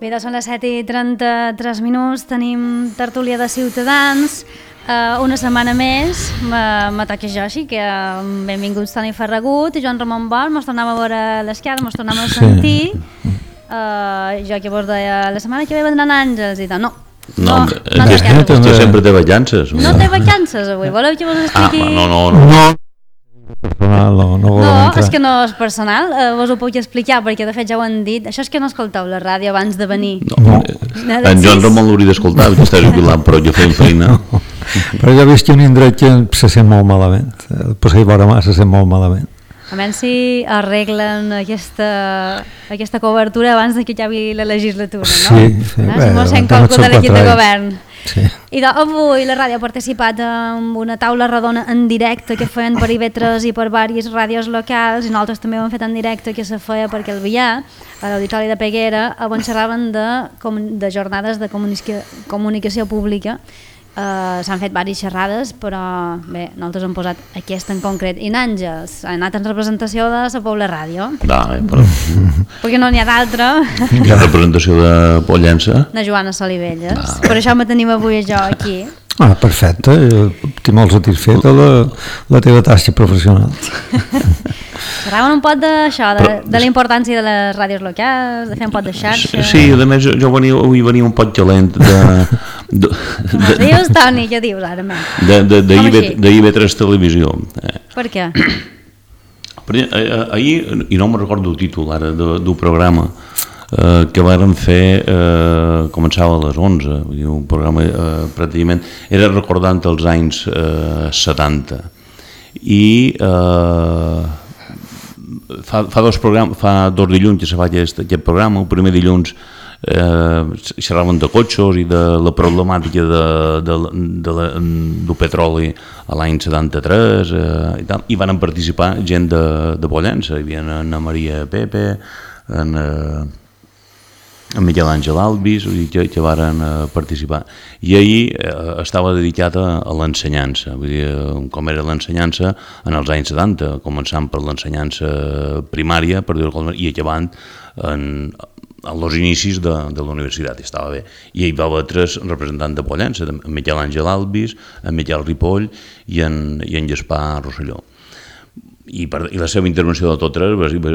Mira, són les 7:33, tenim tertúlia de Ciutadans, una setmana més, me toca jo, així que benvinguts Toni Ferragut i Joan Ramon Bol, mos tornem a veure a l'esquerra, mos tornem a sentir, jo que vos deia, la setmana que ve vendran àngels i tal, no. No, que sempre té vacances. No té vacances avui, voleu que vos expliqui? No. Personal, no, és que no és personal, vos ho puc explicar perquè de fet ja ho han dit, això és que no escolteu la ràdio abans de venir. No. En Joan Ramon l'hauria d'escoltar, perquè està jubilant, però jo feim feina. Però ja veig que un indret que se sent molt malament, el passei vora mà se sent molt malament. A veure si arreglen aquesta cobertura abans que acabi la legislatura, no? Sí. No sent qualcú de l'equip de govern. Sí. I avui la ràdio ha participat en una taula redona en directe que feien per IB3 i per diverses ràdios locals, i nosaltres també ho hem fet en directe, que se feia per Calvià, a l'Auditori de Peguera, on xerraven de jornades de comunicació pública. S'han fet diverses xerrades, però bé, nosaltres hem posat aquesta en concret. I n'Àngels, ha anat en representació de la Pobla Ràdio. Però... perquè no n'hi ha d'altra. Hi ha representació de Pollença. De Joana Solivelles. Per això me tenim avui jo aquí. Perfecte, estic molt satisfet de la teva tasca professional. Xerraven un pot d'això, de la importància de les ràdios locals, de fer un pot de xarxa. Sí, a més jo avui venia un pot calent dius, Toni, què dius ara? De IB3 Televisió. Per què? Ahir, i no me'n recordo el títol ara d'un programa que vàrem fer, començava a les 11, un programa pràcticament, era recordant els anys 70, i fa dos dilluns que se fa aquest programa. El primer dilluns xerraven de cotxos i de la problemàtica del petroli a l'any 73 i van participar gent de Pollença. Hi havia Anna Maria Pepe, en Miquel Àngel Alvis, que varen participar. I ahir estava dedicat a l'ensenyança, com era l'ensenyança en els anys 70, començant per l'ensenyança primària i acabant als inicis de la universitat, estava bé. I hi va haver tres representants de Pollença, en Miquel Àngel Alvis, en Miquel Ripoll i en Gaspar Rosselló. I la seva intervenció de totes va ser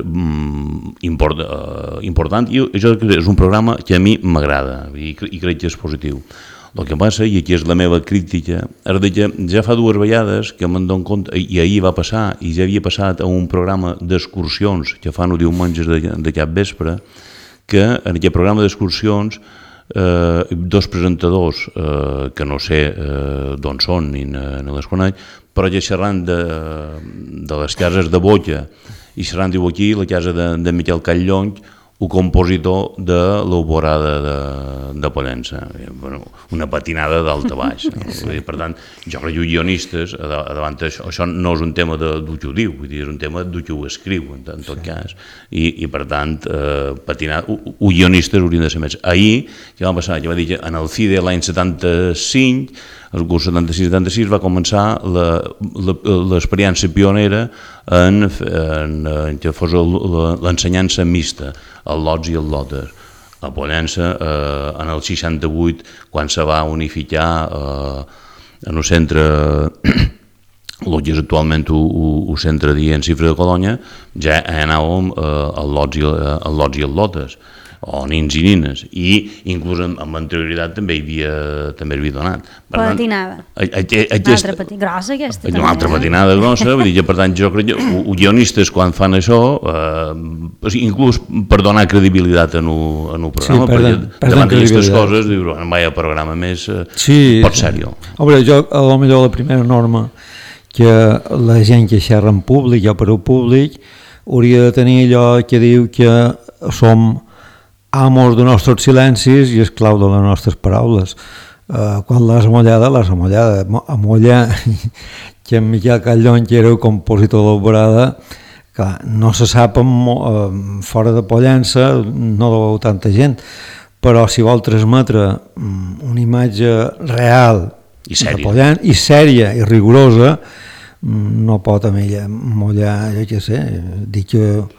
important, i això és un programa que a mi m'agrada i crec que és positiu. El que passa, i aquí és la meva crítica, és que ja fa dues vegades que me'n dono compte, i ahir va passar, i ja havia passat a un programa d'excursions que fan els diumenges de cap vespre, que en aquest programa d'excursions dos presentadors que no sé d'on són ni les conec, però ja xerrant de les cases de Bolla i xerrant, diu aquí, la casa de Miquel Catllonc, el compositor de l'Alborada de Pollença. Una patinada d'alt a baix. Per tant, jo crec que guionistes, davant això no és un tema d'ho que ho diu, és un tema d'ho que ho escriu, en tot cas. I per tant, guionistes haurien de ser més. Ahir, què va passar? Jo va dir que en el CIDE l'any 75, el curs 76-76, va començar l'experiència pionera en que fos l'ensenyança mixta, el Lots i el Lotes. A Pollença, en el 68, quan se va unificar en el centre, el que és actualment el centre d'IE en Cifra de Colònia, ja anàvem al Lots i el Lotes, o nins i nines, i inclús amb anterioritat també havia donat. Patinada. Una altra patinada grossa, aquesta. Una altra patinada grossa, vull dir que per tant jo crec que els guionistes quan fan això, inclús per donar credibilitat en el programa, perquè davant d'aquestes coses, dius, vaya programa més, pot ser-ho. Home, jo, a lo millor la primera norma que la gent que xerra en públic o per al públic hauria de tenir allò que diu que som amos de nostres silencis i esclau de les nostres paraules. Quan l'has amollada, amolla que en Miquel Catllonc, que era el compositor de l'Alborada, no se sap fora de Pollença, no la veu tanta gent, però si vol transmetre una imatge real i sèria i rigorosa, no pot amollar, jo què sé, dir que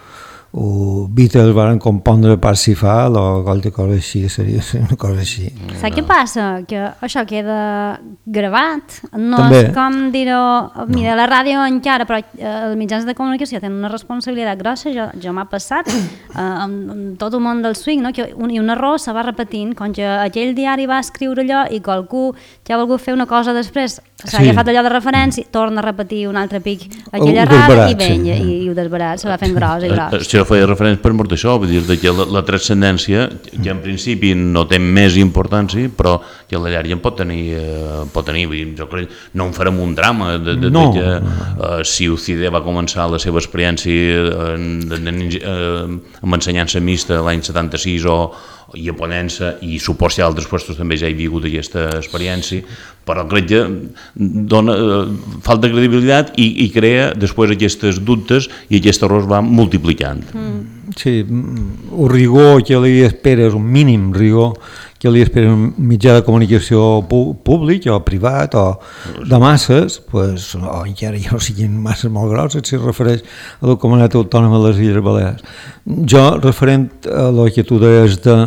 Beatles van compondre Parsifal o qualque cosa així, seria una cosa així. Saps què passa? Que això queda gravat, no També. és com dir-ho, mira, la ràdio encara, però els mitjans de comunicació tenen una responsabilitat grossa, jo m'ha passat amb tot el món del swing, no? Que un error se va repetint, com que aquell diari va escriure allò i qualcú que ha volgut fer una cosa després, s'ha agafat allò de referència, torna a repetir un altre pic aquella rada i venja, i ho desbarat, se va fent gros i gros. Això feia referència per molt això, vull dir que la transcendència, que en principi no té més importància, però que a la llarga en pot tenir, vull dir, jo crec, no en farem un drama que si UCD va començar la seva experiència amb ensenyança mixta l'any 76 i a Ponença, i supos que a altres llocs també ja hi ha hagut aquesta experiència, però crec que dona falta de credibilitat i crea després aquestes dubtes i aquests errors van multiplicant. Sí, el rigor que li esperes, un mínim rigor que li esperes un mitjà de comunicació públic o privat o de masses, pues, o encara ja no siguin masses molt grosses, si es refereix a la comunitat autònoma de les Illes Balears. Jo, referent a el que tu deies de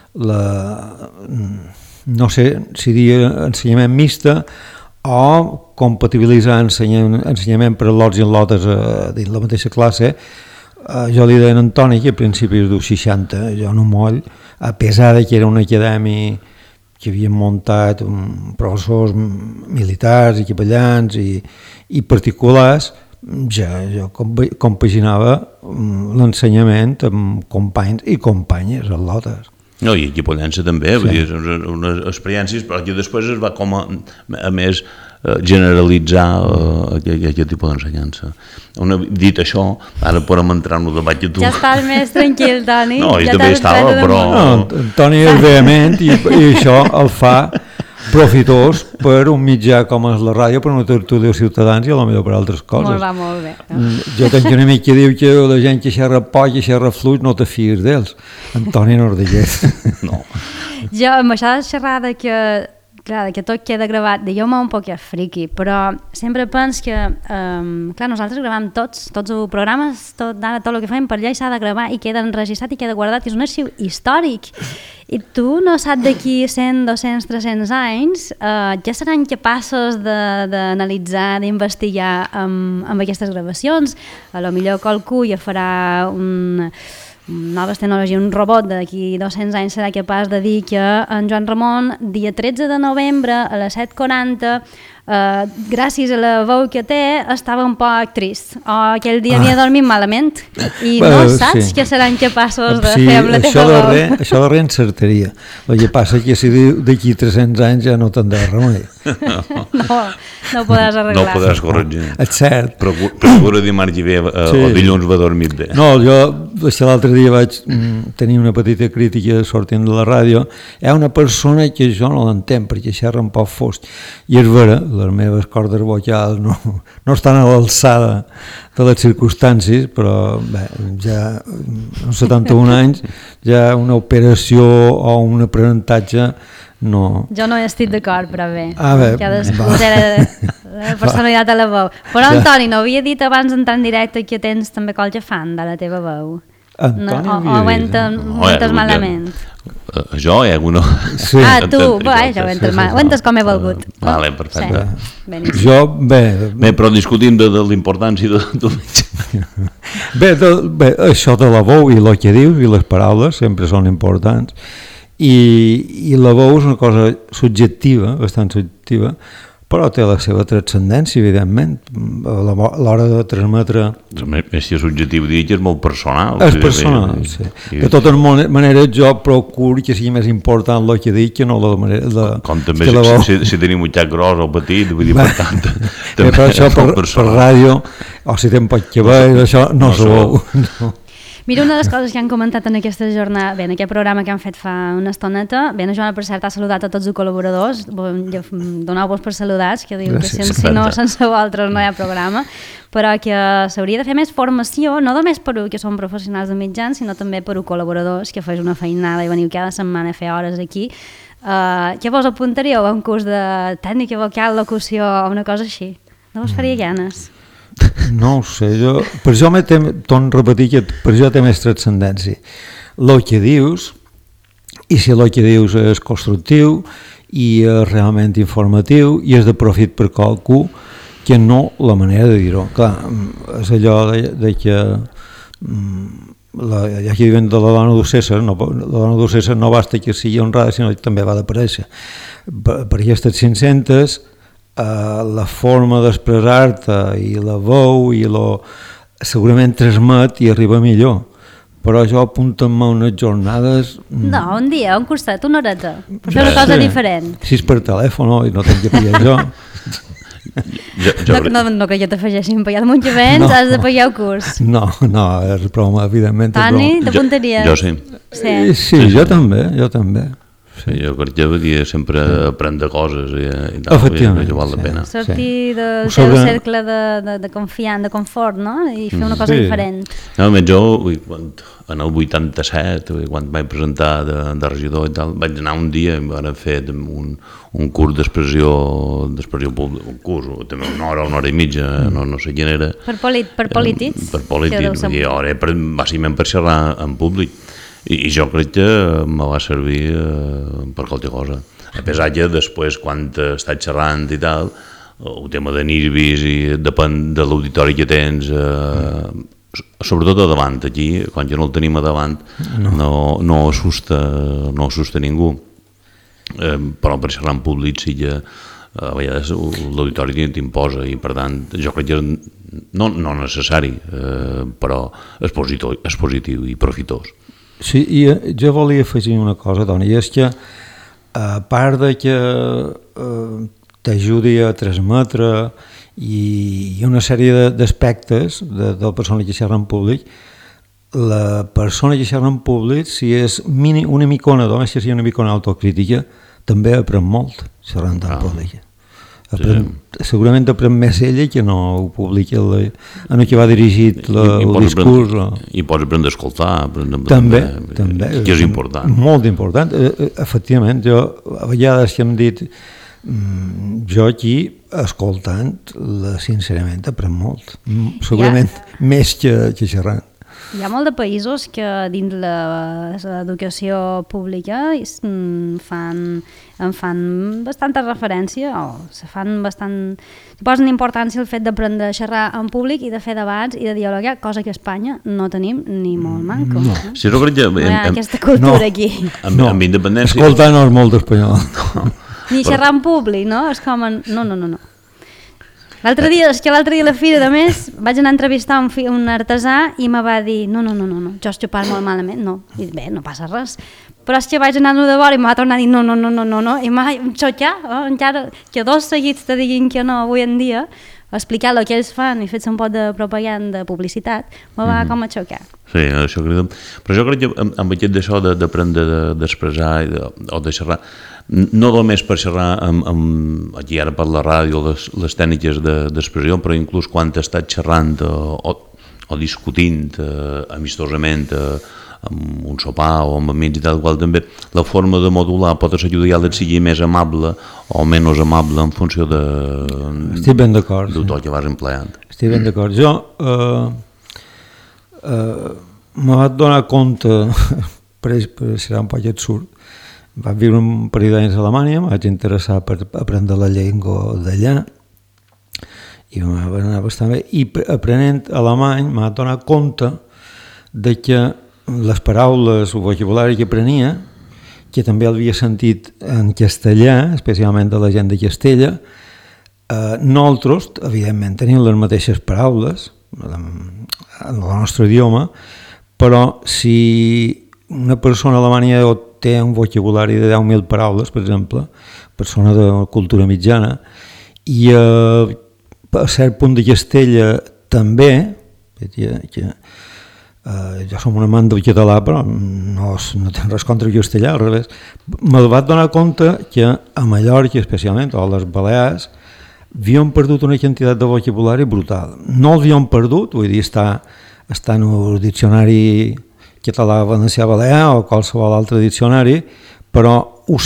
no sé si dir ensenyament mixta o compatibilitzar ensenyament per a lots i lotes dins la mateixa classe, jo li deia a Antoni que a principis dels 60, jo no moll, a pesar que era una acadèmia que havien muntat professors militars i capellans i particulars, jo compaginava l'ensenyament amb companys i companyes a lotes. No, i aquí a Pollença també, vull dir, són unes experiències, però que després es va com a més generalitzar aquest tipus d'ensenyança. Dit això, ara podem entrar en el debat que tu... Ja estàs més tranquil, Toni. No, jo també estava, però... No, Toni és vehement i això el fa profitós per un mitjà com és la ràdio, per una tertúlia dels ciutadans i potser per altres coses. Molt bé. Jo tenc un amic que diu que la gent que xerra poc i xerra fluix no te fies d'ells. Antoni no digués. No. Jo, amb això de xerrada que tot queda gravat, jo m'ho un poc friqui, però sempre penso que, nosaltres gravem tots els programes, tot el que fem per allà i s'ha de gravar i queda enregistrat i queda guardat, que és un arxiu històric. I tu no saps d'aquí 100, 200, 300 anys ja seran capaços d'analitzar, d'investigar amb aquestes gravacions. A lo millor qualcú ja farà noves tecnologies, un robot d'aquí 200 anys serà capaç de dir que en Joan Ramon, dia 13 de novembre a les 7:40, gràcies a la veu que té, estava un poc trist, o aquell dia havia dormit malament, i no saps que seran capaços de fer amb la teva veu. Això darrer encertaria. El que passa que si d'aquí 300 anys ja no te'n de remei. No ho podràs arreglar. No ho podràs corregir. És cert. Procura dimarts i bé, o dilluns va dormir bé. No, jo l'altre dia vaig tenir una petita crítica sortint de la ràdio. Hi ha una persona que jo no l'entenc perquè xerra un poc fosc. I és vera, les meves cordes vocals no estan a l'alçada de les circumstàncies, però bé, ja amb 71 anys ja una operació o un aprenentatge no... Jo no hi estic d'acord, però bé. Bé, cadascú té la personalitat a la veu. Però Antoni, no havia dit abans d'entrar en directe que tens també qualque fan de la teva veu? Antoni o ho entes malament? Jo, alguno... Sí. Tu, ja ho entes com he volgut. Vale, perfecte. Jo, bé... Però discutim de l'importància del mitjà. Bé, això de la veu i el que dius i les paraules sempre són importants. I la veu és una cosa subjectiva, bastant subjectiva, però té la seva transcendència, evidentment, a l'hora de transmetre... Més si és subjectiu, dir que és molt personal. És personal, sí. De totes maneres, jo procuro que sigui més important el que dic que no la manera... Com també si tenim un xac gros o petit, vull dir, per tant... Per això, per ràdio, o si tenen poc que veure, això no sabeu. Mira, una de les coses que han comentat en aquesta jornada, bé, en aquest programa que han fet fa una estoneta, bé, Joana, per cert, ha saludat a tots els col·laboradors, doneu-vos per saludats, que diu que si no, sense vosaltres no hi ha programa, però que s'hauria de fer més formació, no només per que són professionals de mitjans, sinó també per col·laboradors, que fes una feinada i veniu cada setmana a fer hores aquí. Què vos apuntaríeu a un curs de tècnica vocal, locució o una cosa així? No vos faria ganes? No ho sé, per això torno a repetir que per això té més transcendència. El que dius, i si el que dius és constructiu i és realment informatiu i és de profit per qualcú, que no la manera de dir-ho. Clar, és allò de que ja que diuen de la dona d'Ocesa, la dona d'Ocesa no basta que sigui honrada, sinó que també va d'aparèixer. Per aquestes 500, la forma d'expressar-te i la veu i segurament transmet i arriba millor. Però jo apunta-me unes jornades... No, un dia, un costat, una horeta, per fer una cosa diferent. Si és per telèfon i no tinc que pillar jo... No que jo t'afegeixin pagar de Montllevents, has de pagar el curs. No, és broma, evidentment. Toni, t'apuntaries? Jo sí. Sí, jo també. Sí, jo crec que sempre aprendre coses i tal, efectivament, i val la pena. Sortir del teu cercle de confiant, de confort, no? I fer una cosa diferent. No, jo, en el 87, quan vaig presentar de regidor i tal, vaig anar un dia i vam fer un curs d'expressió pública, un curs, també una hora i mitja, no sé quin era. Per polítics? Per polítics, bàsicament per xerrar en públic. I jo crec que me va servir per qualsevol cosa. A pesar que després, quan estàs xerrant i tal, el tema de nervis i depèn de l'auditori que tens, sobretot a davant, aquí, quan ja no el tenim a davant, no assusta ningú. Però per xerrar en públic sí que a vegades l'auditori t'imposa i per tant jo crec que és no necessari, però és positiu i profitós. Sí, i jo volia afegir una cosa, Toni, i és que a part de que t'ajudi a transmetre i una sèrie d'aspectes de la persona que xerra en públic, la persona que xerra en públic, si és una micona, només que sigui una micona autocrítica, també aprèn molt xerrant en públic. Segurament aprèn més ella que no ho publica en el que va dirigit el discurs. I pots aprendre a escoltar. També. Que és important. Molt important. Efectivament, jo a vegades que hem dit jo aquí, escoltant, sincerament aprèn molt. Segurament més que xerrant. Hi ha molt de països que dins l'educació pública en fan bastanta referència o posen importància al fet d'aprendre a xerrar en públic i de fer debats i de dialogar, cosa que a Espanya no tenim ni molt manco. No. Sí, jo crec que... No hi ha aquesta cultura aquí. Amb independència... Escoltar no és molt espanyol. Ni xerrar en públic, no? És com... No. L'altre dia a la fira, de més, vaig anar a entrevistar un artesà i me va dir no, jo has xupat molt malament, no. I bé, no passa res. Però és que vaig anar-ho de vora i m'ha tornat a dir no, i m'ha xocat, encara que dos seguits te diguin que no avui en dia, explicar el que ells fan i fer-se un poc de propaganda, de publicitat, me va com a xocar. Sí, això crec. Però jo crec que amb aquest d'això d'aprendre d'expressar o de xerrar, no només per xerrar aquí ara per la ràdio, les tècniques d'expressió, però inclús quan estàs xerrant o discutint amistosament amb un sopar o amb amics i tal qual, també la forma de modular pot ajudar a que sigui més amable o menys amable en funció de estic ben d'acord, del to que vas empleant. Estic ben d'acord. Jo me vaig donar compte, serà un poc absurd, vaig viure un període d'anys a Alemanya, em vaig interessar per aprendre la llengua d'allà i m'ha anat bastant bé, i aprenent alemany m'ha donat compte de que les paraules o vocabulari que aprenia, que també havia sentit en castellà, especialment de la gent de Castella, nosaltres, evidentment, tenim les mateixes paraules en el nostre idioma, però si una persona a Alemanya té un vocabulari de 10.000 paraules, per exemple, persona de cultura mitjana, i a cert punt de Castella també, jo som un amant del català, però no tinc res contra el castellà, al revés, me'l vaig donar compte que a Mallorca, especialment, o a les Balears, havíem perdut una quantitat de vocabulari brutal. No l'havíem perdut, vull dir, està en el diccionari català, valencià, balear o qualsevol altre diccionari, però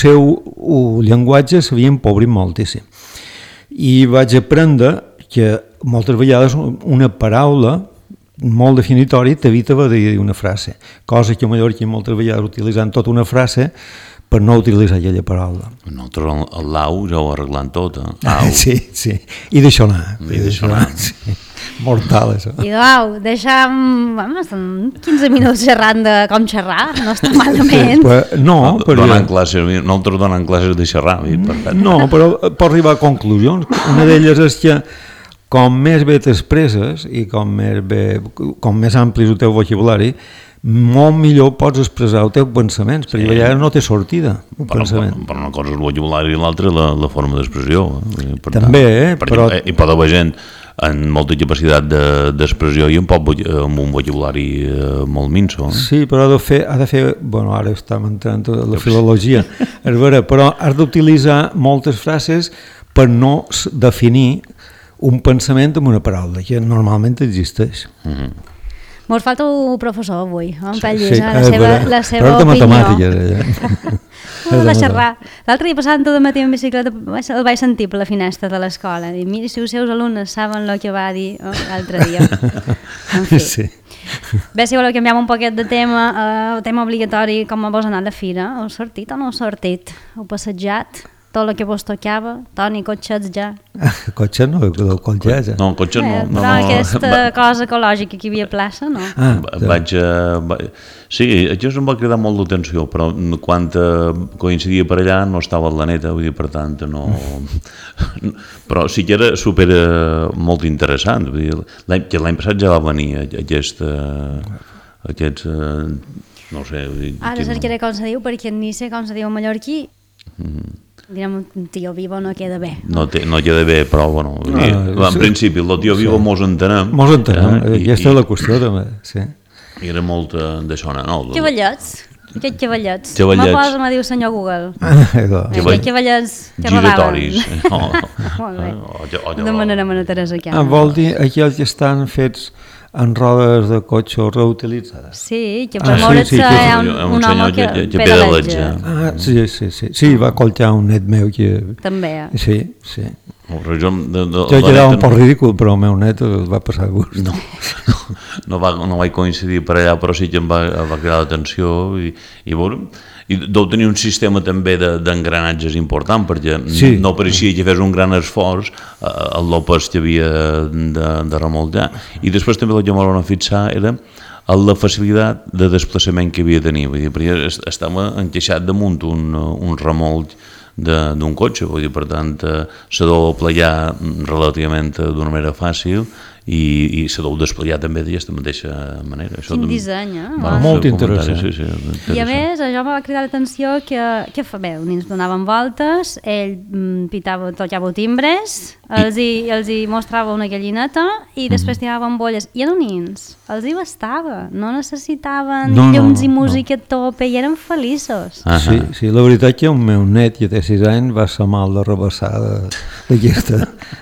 el llenguatge s'havia empobrit moltíssim. I vaig aprendre que moltes vegades una paraula molt definitòria t'evita haver de dir una frase, cosa que a Mallorca moltes vegades utilitzant tota una frase per no utilitzar aquella paraula. Nosaltres el lau ja ho arreglant tot, Au. Sí, i deixar anar. I deixar anar. Sí. Mortal, això. I au, deixa'm... Estem 15 minuts xerrant de com xerrar, no està malament. Sí, no, però... Nosaltres donen classes de xerrar. No, però pot arribar a conclusions. Una d'elles és que com més bé t'expresses i com més ampli és el teu vocabulari, molt millor pots expressar els teus pensaments, perquè a vegades no té sortida un pensament. Però una cosa és el vocabulari i l'altra la forma d'expressió. També, però... Hi pot haver gent amb molta capacitat d'expressió i amb un vocabulari molt minso. Sí, però ha de fer... Bueno, ara estem entrant a la filologia, és vera, però has d'utilitzar moltes frases per no definir un pensament amb una paraula, que normalment existeix. Mos falta un professor avui, en Pallís, sí, la seva opinió. Matemàtiques, de xerrar. L'altre dia passant tot el matí en bicicleta el vaig sentir per la finestra de l'escola. Dic, miri si els seus alumnes saben el que va dir l'altre dia. En fi. Sí. Bé, si voleu canviar un poquet de tema, el tema obligatori, com vos ha anat la fira? Heu sortit o no heu sortit? Heu passejat? Tot el que vos tocava? Toni, cotxets ja? Cotxet no, cotxet ja. No, cotxet no. Però aquesta cosa ecològica que hi havia a plaça, no? Sí, això em va cridar molt d'atenció, però quan coincidia per allà no estava a la neta, vull dir, per tant, no... Però sí que era super molt interessant, vull dir, que l'any passat ja va venir aquests... no sé... Ara cercaré com se diu, perquè ni sé com se diu en mallorquí. Direm, un tio vivo no queda bé. No queda bé, però bueno, en principi el tio vivo mos entenem. Mos entenem, aquesta és la qüestió també, sí. I era molt d'això, no? Cavallets, aquests cavallets. Me posa, me diu senyor Google. Cavallets que rodaven. Giratoris. Molt bé. Demanarem a la Teresa que vol dir aquells que estan fets en rodes de cotxe reutilitzades. Sí, que per moure's hi ha un home que pedaleja. Sí, va collar un net meu que... També. Sí. Jo quedava un poc ridícul, però el meu net el va passar a gust. No vaig coincidir per allà, però sí que em va cridar l'atenció i veure... I deu tenir un sistema també d'engranatges important, perquè no pareixia que fes un gran esforç el López que havia de remolcar. I després també el que m'ho van fixar era la facilitat de desplaçament que havia de tenir, perquè estava encaixat damunt un remolc d'un cotxe, vull dir, per tant se deu aplegar relativament d'una manera fàcil i se deu desplegar també d'aquesta mateixa manera. Quin disseny, molt interessant. I a més, això m'ha cridat l'atenció que fa bé, els nens donaven voltes, ell tocava timbres, els hi mostrava una gallineta i després tiraven bolles. I els nens els hi bastava, no necessitaven llums i música a tope i eren feliços. Sí, la veritat que el meu net, que té 6 anys, va ser mal de rebassar d'aquesta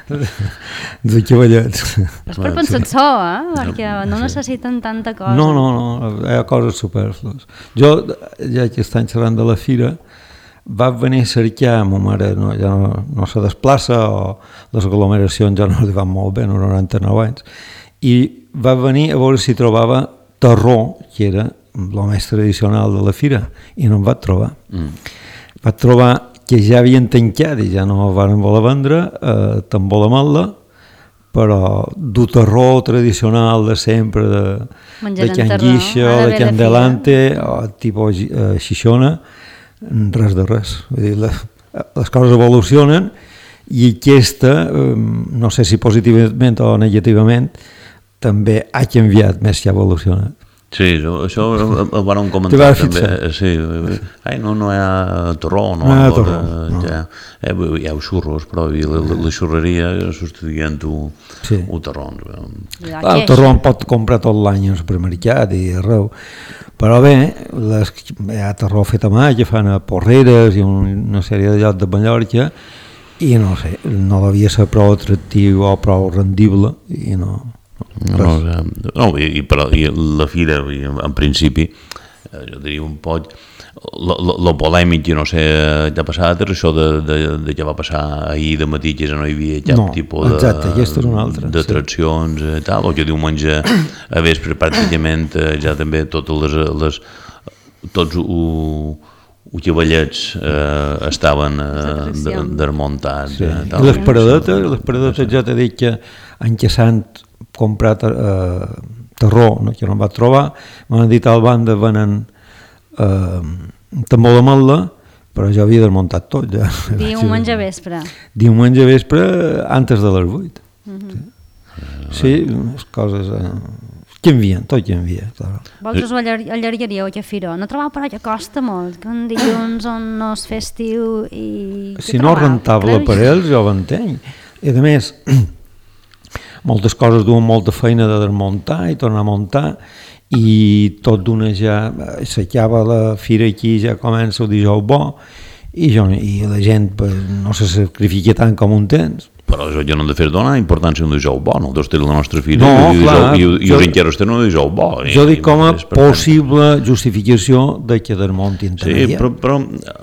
de cavallets. És per pensar això, perquè no necessiten tanta cosa. No, hi ha coses superflues. Jo, ja que estan xerrant de la fira, va venir a cercar, ma mare ja no se desplaça, o les aglomeracions ja no li van molt bé, no 99 anys, i va venir a veure si trobava terró, que era el més tradicional de la fira, i no en va trobar. Va trobar que ja havien tancat i ja no van voler vendre, tambor de matla, però du terror tradicional de sempre, de canguixa o de candelante, o tipus xixona, res de res. Vull dir, les coses evolucionen i aquesta, no sé si positivament o negativament, també ha canviat més que ha evolucionat. Sí, això ho van comentar també. Sí, no hi ha torró, no hi ha xurros, però la xurreria sostudient un torró. El torró en pot comprar tot l'any al supermercat i arreu, però bé, hi ha torró fet a mà que fan a Porreres i una sèrie de llocs de Mallorca i no sé, no devia ser prou atractiu o prou rendible i no... I la fira, en principi, jo diria un poc, lo polèmic, no sé, què ha passat, és això de què va passar ahir de matí, que no hi havia cap tipus d'atraccions i tal, o que diumenge a vespre pràcticament ja també totes tots els cavallets estaven desmuntats. I les paradetes ja t'he dit que en què s'han comprat terror, que no em va trobar, m'han dit al banda venen tambor d'ametla, però ja havia desmuntat tot. Ja. Diumenge vespre. Diumenge vespre, antes de les 8. Sí, les coses... tot canvia. Vosaltres ho allargaríeu a Fira? No trobeu però que costa molt, que un dilluns on no es festiu i... Si no és rentable per ells, jo ho entenc. I a més, moltes coses duen molta feina de desmuntar i tornar a muntar, i tot d'una ja s'acaba la fira aquí, ja comença el dijous bo, i la gent no se sacrifica tant com un temps. Però això ja no hem de fer donar importància a un dijous bo, nosaltres tenim la nostra fira i els enqueros tenen un dijous bo. Jo dic com a possible justificació de que desmuntin també. Sí, però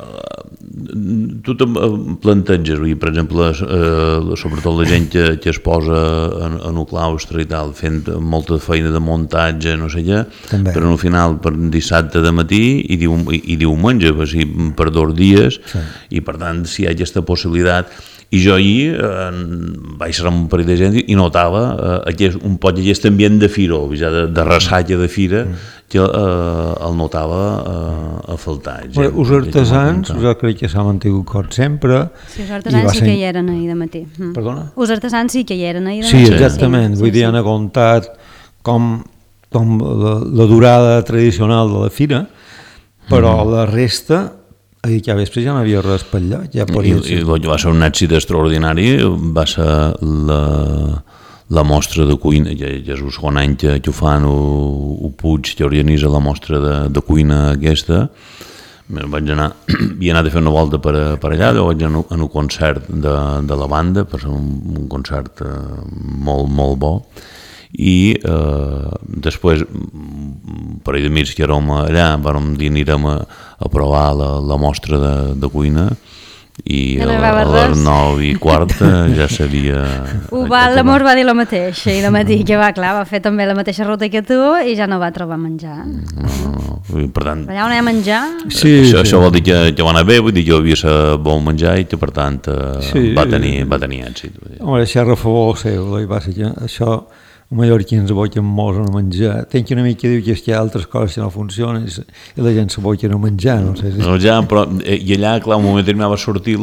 tu te planteges, per exemple, sobretot la gent que es posa en un claustre i tal, fent molta feina de muntatge, no sé què, però al final per dissabte de matí i diumenge, per 2 dies, i per tant si hi ha aquesta possibilitat. I jo ahir vaig ser amb un parell de gent i notava un poc aquest ambient de fira, de ressaca de fira, que el notava a faltar. Els artesans, jo crec que s'ha mantingut com sempre. Sí, els artesans sí que hi eren ahir de matí. Perdona? Els artesans sí que hi eren ahir de matí. Sí, exactament. Vull dir, han aguantat com la durada tradicional de la fira, però la resta... Ahir que a vespre ja no havia res per allò. I va ser un èxit extraordinari, va ser la mostra de cuina, ja és el segon any que ho fan, el Puig, que organitza la mostra de cuina aquesta. Havia anat a fer una volta per allà, vaig anar a un concert de la banda, per ser un concert molt, molt bo, i després un parell d'amics que érem allà vam dir anirem a provar la mostra de cuina i a les 9:15 ja sabia... L'Amor va dir el mateix i de matí que va fer també la mateixa ruta que tu i ja no va trobar menjar. Per tant... Allà on hi ha menjar... Això vol dir que va anar bé, vull dir que havia ser bon menjar i que per tant va tenir èxit. Home, això és a favor seu, això... Els mallorquins se boquen molt a menjar. Tenc una mica que diu que hi ha altres coses que no funcionen i la gent se boquen a menjar. No sé si... però i allà, clar, un moment determinat va sortir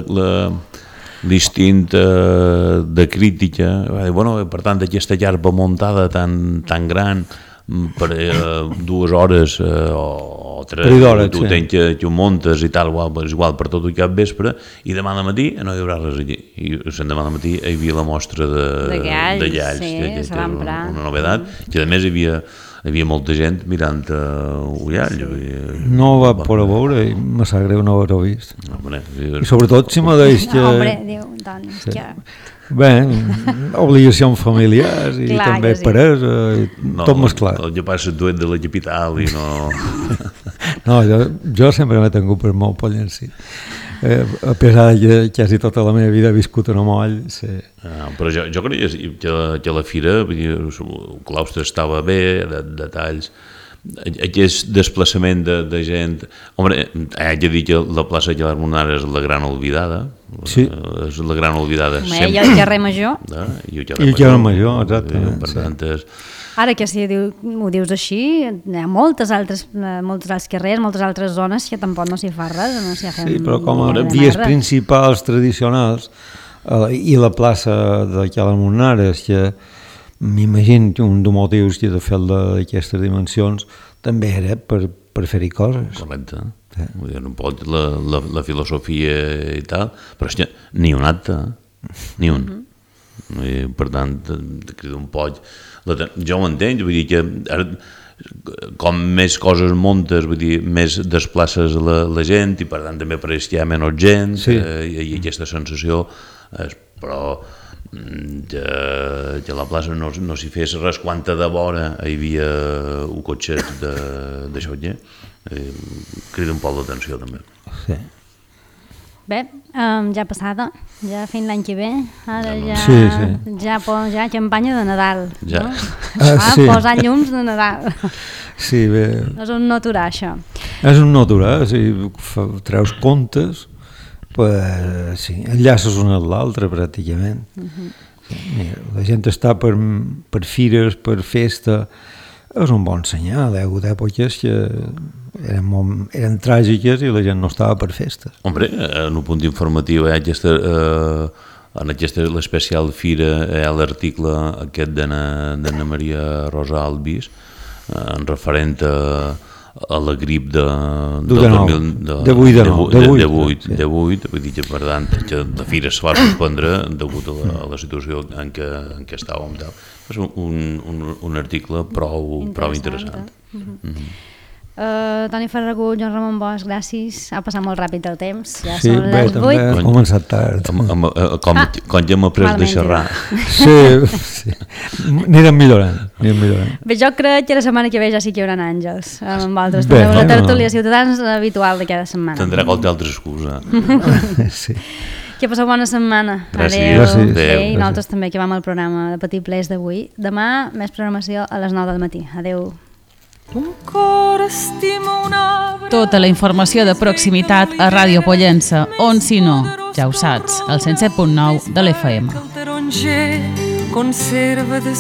l'instint de crítica. Per tant, aquesta llarga muntada tan gran per 2 hores o 3, tu tens que ho muntes i tal, és igual per tot el cap vespre, i demà al matí no hi haurà res allí. I demà al matí hi havia la mostra de galls, una novedat, que a més hi havia molta gent mirant ullall. No va poder veure i me sap greu no haver-ho vist. I sobretot si me deix que... Home, diu, doncs, que... Bé, obligacions familiars i també paresa, tot mesclat. Jo passo duet de la capital i no... No, jo sempre m'he tingut per molt pollenci. A pesar que quasi tota la meva vida he viscut en Moll. Però jo crec que la fira, el claustre estava bé, detalls... Aquest desplaçament de gent... Home, haig de dir que la plaça de les Monades és la gran oblidada. Sí. És la gran oblidada sempre. I el carrer Major. I el carrer Major, exactament. Per tant, ara que si ho dius així, hi ha molts altres carrers, moltes altres zones que tampoc no s'hi fa res. Sí, però com a vies principals tradicionals i la plaça de les Monades, que m'imagino que un dels motius que de fer d'aquestes dimensions també era per fer-hi coses. Correcte. No pot la filosofia i tal, però és que ni un acte, ni un. Per tant, crida un poc. Jo ho entenc, vull dir que com més coses muntes, vull dir, més desplaces la gent i per tant també apareix que hi ha menys gent i aquesta sensació, però que a la plaça no s'hi fes res quan de vora hi havia un cotxet de xotller, Crida un poc l'atenció també. Sí. Bé, ja passada, ja fent l'any que ve, ara ja, ja campanya de Nadal. Ja. Sí. Posar llums de Nadal. Sí, bé. És un no aturar, això. És un no aturar, si treus comptes, pues, sí, enllaces un a l'altre pràcticament. Mira, la gent està per fires, per festa, és un bon senyal, hi ha hagut èpoques que eren tràgiques i la gent no estava per festes. Hombre, en un punt informatiu en aquesta l'especial fira hi ha l'article aquest d'Anna Maria Rosa Albis en referent a la grip de 8, vull dir que per tant que la fira se va suspendre degut a la situació en què estàvem. És un article prou interessant. Toni Ferragut, Joan Ramon Bosch, gràcies. Ha passat molt ràpid el temps, ja sí, són les 8. Ha començat tard. Com ja hem après de xerrar. Sí. Anirem millorant. Bé, jo crec que la setmana que ve ja sí que hi haurà àngels amb altres. També una tertúlia Ciutadans habitual de cada setmana. Tindrà qualque altra excusa. Sí. Que passeu bona setmana. Gràcies. Adéu. I nosaltres també que vam al programa de Petit Plés d'avui. Demà més programació a les 9 del matí. Adéu. Tota la informació de proximitat a Ràdio Pollença, on si no, ja ho saps, al 107.9 de l'FM.